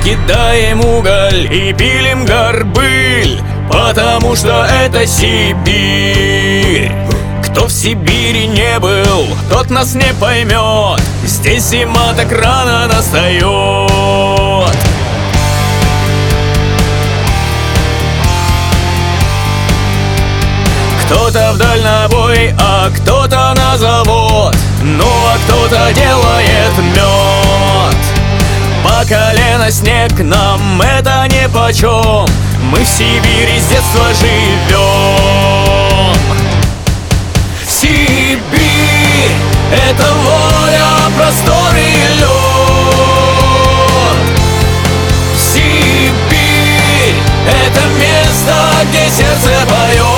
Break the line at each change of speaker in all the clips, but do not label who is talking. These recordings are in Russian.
кидаем уголь и пилим горбыль, потому что это Сибирь. Кто в Сибири не был, тот нас не поймет. Здесь зима так рано настает. Кто-то в дальнобой, а кто-то на завод. Ну а кто-то делает мед. По колено снег, нам это нипочем. Мы в Сибири с детства живем. Сибирь — это воля, простор и лед. Сибирь — это место, где сердце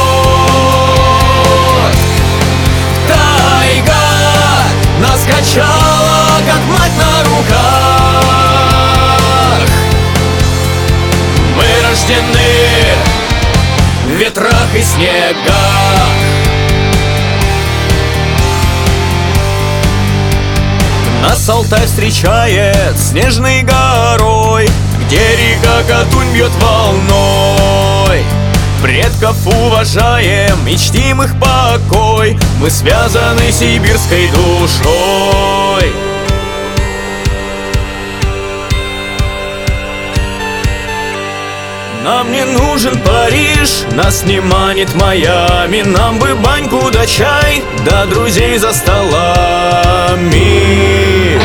поет. Тайга нас качала, как мать на руках. Мы рождены в ветрах и снегах. Нас Алтай встречает снежной горой, где река Катунь бьет волной. Предков уважаем и чтим их покой. Мы связаны сибирской душой. Нам не нужен Париж, нас не манит Майами. Нам бы баньку да чай, да друзей за столами.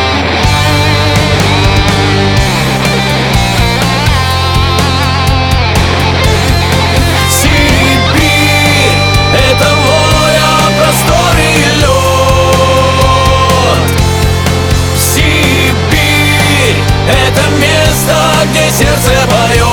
Сибирь — это воля, простор и лед. Сибирь — это место, где сердце поет.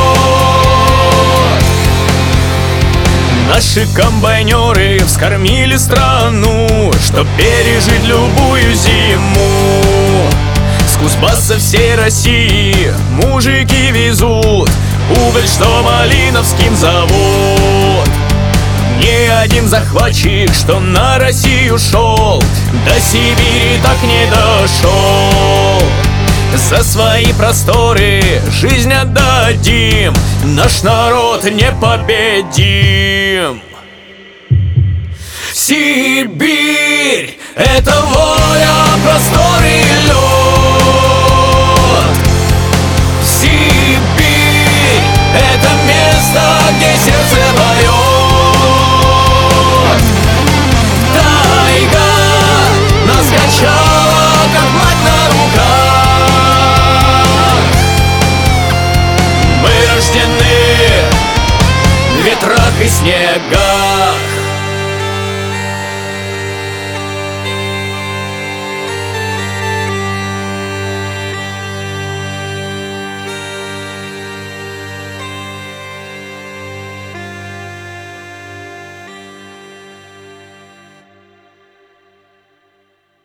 Наши комбайнеры вскормили страну, чтоб пережить любую зиму. С Кузбасса всей России мужики везут уголь, что Малиновским зовут. Ни один захватчик, что на Россию шел, до Сибири так не дошел. За свои просторы жизнь отдадим, наш народ непобедим. Сибирь — это воля, простор и лед. Сибирь — это место, где сердце поет. Тайга нас качала, как мать на руках. Мы рождены в ветрах и снегах.